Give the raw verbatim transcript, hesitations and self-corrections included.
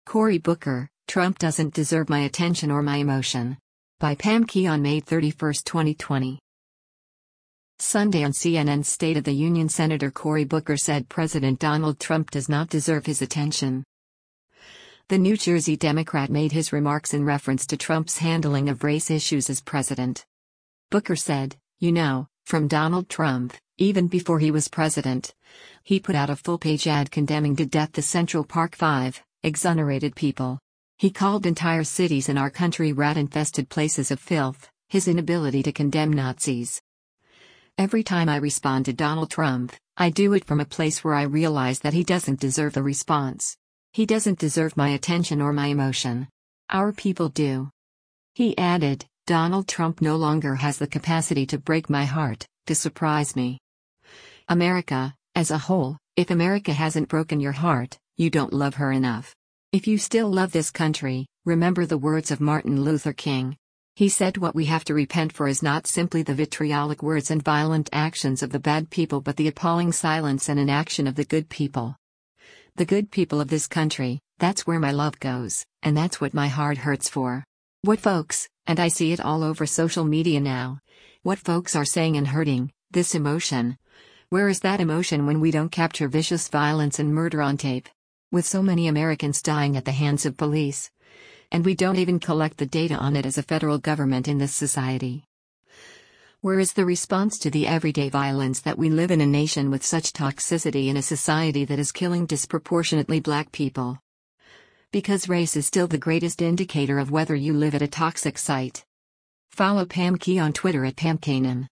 Cory Booker, Trump doesn't deserve my attention or my emotion. By Pam Key on May thirty-first, twenty twenty. Sunday on C N N's State of the Union, Senator Cory Booker said President Donald Trump does not deserve his attention. The New Jersey Democrat made his remarks in reference to Trump's handling of race issues as president. Booker said, "You know, from Donald Trump, even before he was president, he put out a full-page ad condemning to death the Central Park Five, exonerated people. He called entire cities in our country rat-infested places of filth, his inability to condemn Nazis. Every time I respond to Donald Trump, I do it from a place where I realize that he doesn't deserve the response. He doesn't deserve my attention or my emotion. Our people do." He added, "Donald Trump no longer has the capacity to break my heart, to surprise me. America, as a whole, if America hasn't broken your heart, you don't love her enough. If you still love this country, remember the words of Martin Luther King. He said what we have to repent for is not simply the vitriolic words and violent actions of the bad people but the appalling silence and inaction of the good people. The good people of this country, that's where my love goes, and that's what my heart hurts for. What folks, and I see it all over social media now, what folks are saying and hurting, this emotion. Where is that emotion when we don't capture vicious violence and murder on tape? With so many Americans dying at the hands of police. And we don't even collect the data on it as a federal government in this society. Where is the response to the everyday violence that we live in a nation with such toxicity in a society that is killing disproportionately black people? Because race is still the greatest indicator of whether you live at a toxic site." Follow Pam Key on Twitter at Pam Kanan.